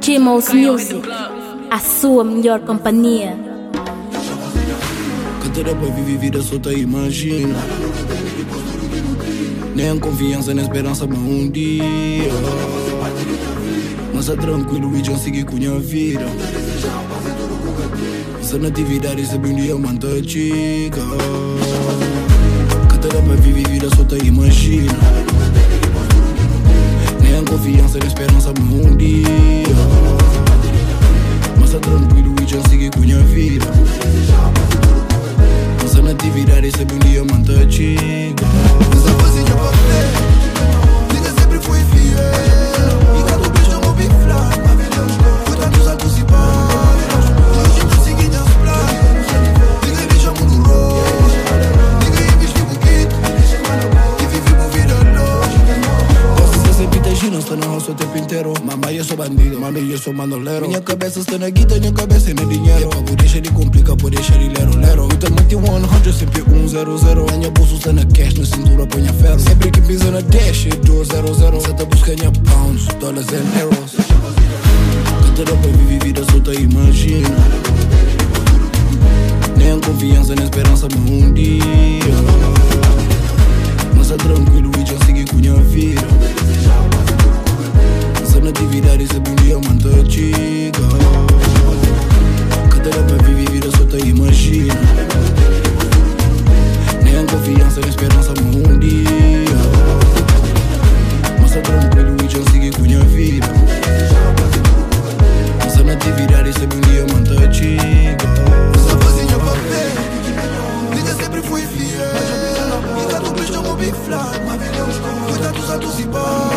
Shimos Music, a sua melhor companhia. Cada pra viver vida solta, imagina. Nem confiança, nem esperança, mas um dia. Mas é tranquilo e já segui com minha vida. Essa natividade sempre um dia manda chica. Cada pra viver vida solta, imagina. Nem confiança, nem esperança, mas um dia. Mas é tranquilo e já segui com minha vida. Essa natividade sempre um dia manda chica. Essa coisinha pra você, diga sempre fui fiel. E cada vez eu vou me flar. Fui tantos atos e bares. Hoje eu segui meus planos. Diga me chamo no rosto. Diga e vesti o kit. E vivi uma vida longe. Você sempre tá girando, está na roça o tempo inteiro. Mamãe, eu sou bandido, mami, eu sou manolero. Minha cabeça está na guita, minha cabeça é no dinheiro. Por deixar de complicar, por deixar de lero, lero. Eu também tenho 100, sempre 100. Minha bolsa está na cash, na cintura ponha ferro. Sempre que pisa na dash, 200. Você tá buscando pounds, dólares and euros. Cada pra viver vida solta, imagina. Nem confiança, nem esperança, mas um dia. Mas é tranquilo e já segui com minha vida. Essa natividade sempre um dia manda chica. Cada pra viver vida solta, imagina. Nem confiança, nem esperança, mas um dia. Mas é tranquilo e já segui com minha vida. Essa natividade sempre um dia manda chica. Essa coisinha pra ver, diga sempre fui fiel. E cada vez eu vou me flar. Fui tantos atos e bares.